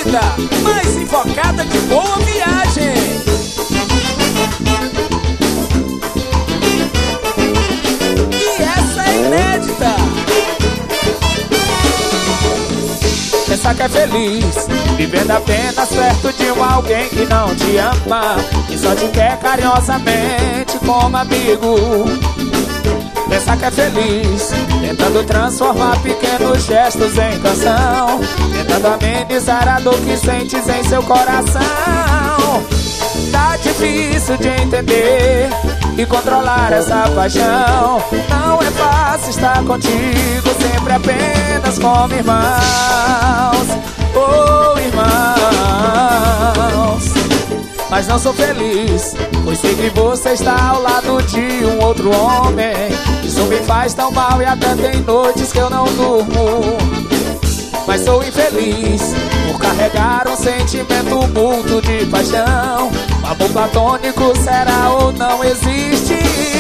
inédita, mais invocada de boa viagem. E essa é inédita. Pensa que é feliz, vivendo apenas perto de alguém que não te ama e só te quer carinhosamente como amigo. Pensa que é feliz, tentando transformar pequenos gestos em canção, tentando amenizar a dor que sentes em seu coração. Tá difícil de entender e controlar essa paixão. Não é fácil estar contigo, sempre apenas como irmãos. Oh, irmãos. Mas não sou feliz, pois sei que você está ao lado de um outro homem. Isso me faz tão mal e até tem noites que eu não durmo. Mas sou infeliz por carregar um sentimento mútuo de paixão. O amor platônico será ou não existe.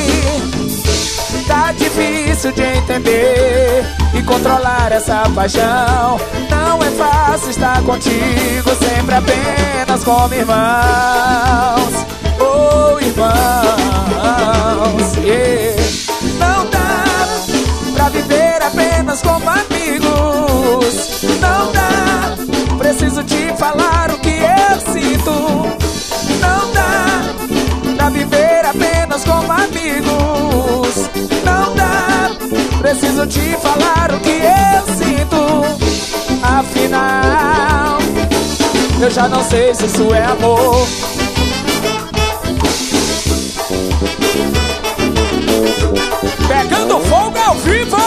Tá difícil de entender e controlar essa paixão. Não é fácil estar contigo, sempre apenas como irmãos. Oh, irmãos, yeah. Não dá pra viver apenas como amigos. Não dá, preciso te falar o que eu sinto. Não dá pra viver apenas como amigos. Não dá, preciso te falar o que eu sinto. Afinal, eu já não sei se isso é amor. Pegando fogo ao vivo,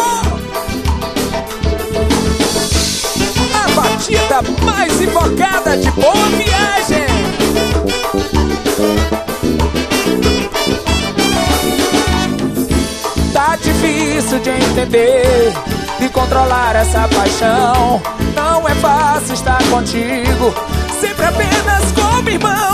a batida mais invocada de boa viagem. Tá difícil de entender e controlar essa paixão. Não é fácil estar contigo, sempre apenas como irmão.